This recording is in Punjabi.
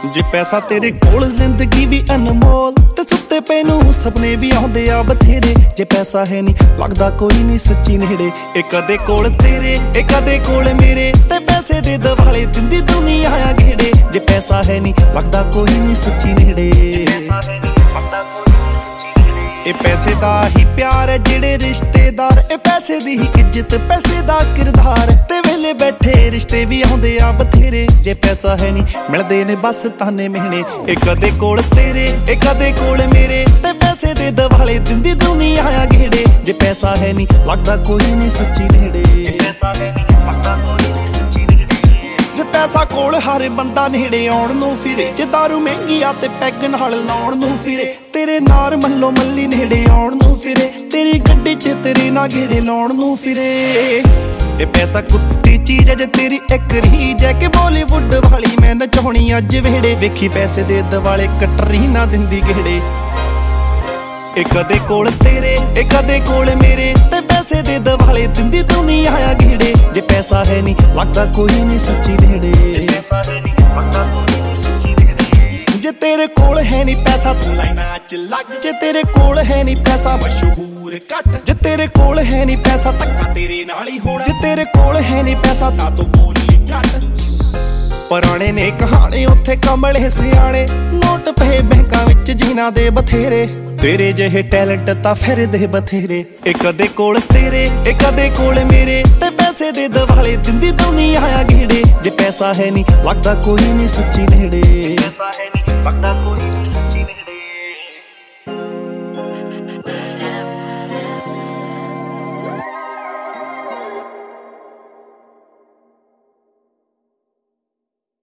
ਜੇ ਪੈਸਾ ਤੇਰੇ ਕੋਲ ਜ਼ਿੰਦਗੀ ਵੀ ਅਨਮੋਲ ਤੇ ਸੁੱਤੇ ਪਏ ਨੂੰ ਸੁਪਨੇ ਵੀ ਆਉਂਦੇ ਆ ਬਥੇਰੇ। ਜੇ ਪੈਸਾ ਹੈ ਨਹੀਂ ਲੱਗਦਾ ਕੋਈ ਨਹੀਂ ਸੱਚੀ ਨੇੜੇ। ਇਹ ਕਦੇ ਕੋਲ ਤੇਰੇ ਇਹ ਕਦੇ ਕੋਲ ਮੇਰੇ ਤੇ ਪੈਸੇ ਦੇ ਦਵਾਲੇ ਦਿੰਦੀ ਦੁਨੀਆ ਆ ਘੇੜੇ। ਜੇ ਪੈਸਾ ਹੈ ਨਹੀਂ ਲੱਗਦਾ ਕੋਈ ਨਹੀਂ ਸੱਚੀ ਨੇੜੇ। ਇਹ ਪੈਸੇ ਦਾ ਹੀ ਪਿਆਰ ਹੈ ਜਿਹੜੇ ਰਿਸ਼ਤੇਦਾਰ, ਇਹ ਪੈਸੇ ਦੀ ਹੀ ਇੱਜ਼ਤ ਪੈਸੇ ਦਾ ਕਿਰਦਾਰ ਤੇ ਵੇਲੇ ਬੈਠੇ ਰਿਸ਼ਤੇ ਵੀ ਆਉਂਦੇ ਆ ਬਥੇਰੇ। ਜੇ ਪੈਸਾ ਹੈ ਨਹੀਂ ਮਿਲਦੇ ਨੇ ਬਸ ਤਾਨੇ ਮਿਹਣੇ। ਇਹ ਕਦੇ ਕੋਲ ਤੇਰੇ ਇਹ ਕਦੇ ਕੋਲ ਮੇਰੇ ਤੇ ਪੈਸੇ ਦੇ ਦਵਾਲੇ ਦਿੰਦੀ ਦੁਨੀਆ ਆ ਘੇੜੇ। ਜੇ ਪੈਸਾ ਹੈ ਨਹੀਂ ਲੱਗਦਾ ਕੋਈ ਨਹੀਂ ਸੱਚੀ ਨੇੜੇ। ਜੇ ਪੈਸਾ ਕੋਲ ਹਰ ਬੰਦਾ ਨੇੜੇ ਆਉਣ ਨੂੰ ਫਿਰੇ। ਜੇ ਦਾਰੂ ਮਹਿੰਗੀ ਆ ਤੇ ਪੈਗ ਨਾਲ ਲਾਉਣ ਨੂੰ ਫਿਰੇ। ਤੇਰੇ ਨਾਰ ਮੱਲੋ ਮੱਲੀ ਨੇੜੇ ਆਉਣ ਨੂੰ ਫਿਰੇ। ਤੇਰੀ ਗੱਡੀ 'ਚ ਤੇਰੇ ਨਾਲ ਗੇੜੇ ਲਾਉਣ ਨੂੰ ਫਿਰੇ। ਇਹ ਪੈਸਾ ਕੁੱਤੀ ਚੀਜ਼ ਜੇ ਤੇਰੀ ਇੱਕ ਰੀਝ ਹੈ ਕਿ ਬਾਲੀਵੁੱਡ ਵਾਲੀ ਮੈਂ ਨਚਾਉਣੀ ਅੱਜ ਵੇੜੇ। ਵੇਖੀ ਪੈਸੇ ਦੇ ਦਵਾਲੇ ਕਟਰੀ ਨਾ ਦਿੰਦੀ ਗੇੜੇ। ਇਹ ਕਦੇ ਕੋਲ ਤੇਰੇ ਇਹ ਕਦੇ ਕੋਲ ਮੇਰੇ ਤੇ ਪੈਸੇ ਦੇ ਦਵਾਲੇ ਦਿੰਦੀ ਦੁਨੀਆ ਆ ਘੇੜੇ। ਜੇ ਪੈਸਾ ਹੈ ਨਹੀਂ ਲੱਗਦਾ ਕੋਈ ਨਹੀਂ ਸੱਚੀ ਨੇੜੇ। ਜੇ ਤੇਰੇ ਕੋਲ ਹੈ ਨਹੀਂ ਪੈਸਾ ਤੂੰ ਲਾਈਨਾਂ 'ਚ ਲੱਗ। ਜੇ ਤੇਰੇ ਕੋਲ ਹੈ ਨਹੀਂ ਪੈਸਾ ਮਸ਼ਹੂਰ ਘੱਟ। ਜੇ ਤੇਰੇ ਕੋਲ ਹੈ ਨਹੀਂ ਪੈਸਾ ਧੱਕਾ ਤੇਰੇ ਨਾਲ ਹੀ ਹੋਣਾ। ਜੇ ਤੇਰੇ ਕੋਲ ਹੈ ਨਹੀਂ ਪੈਸਾ ਤਾਂ ਤੂੰ ਬੋਲੀ ਘੱਟ। ਪੁਰਾਣੇ ਨੇ ਕਹਾਣੇ ਉੱਥੇ ਕਮਲੇ ਸਿਆਣੇ ਨੋਟ ਪਏ ਬੈਂਕਾਂ ਵਿੱਚ ਜਿਨ੍ਹਾਂ ਦੇ ਬਥੇਰੇ। ਤੇਰੇ ਜਿਹੇ ਟੈਲੈਂਟ ਤਾਂ ਫਿਰਦੇ ਬਥੇਰੇ। ਇਹ ਕਦੇ ਕੋਲ ਤੇਰੇ ਇਹ ਕਦੇ ਕੋਲ ਮੇਰੇ ਤੇ ਪੈਸੇ ਦੇ ਦਵਾਲੇ ਦਿੰਦੀ ਦੁਨੀਆ ਆ ਘੇੜੇ। ਜੇ ਪੈਸਾ ਹੈ ਨਹੀਂ ਲੱਗਦਾ ਕੋਈ ਨਹੀਂ ਸੱਚੀ ਨੇੜੇ।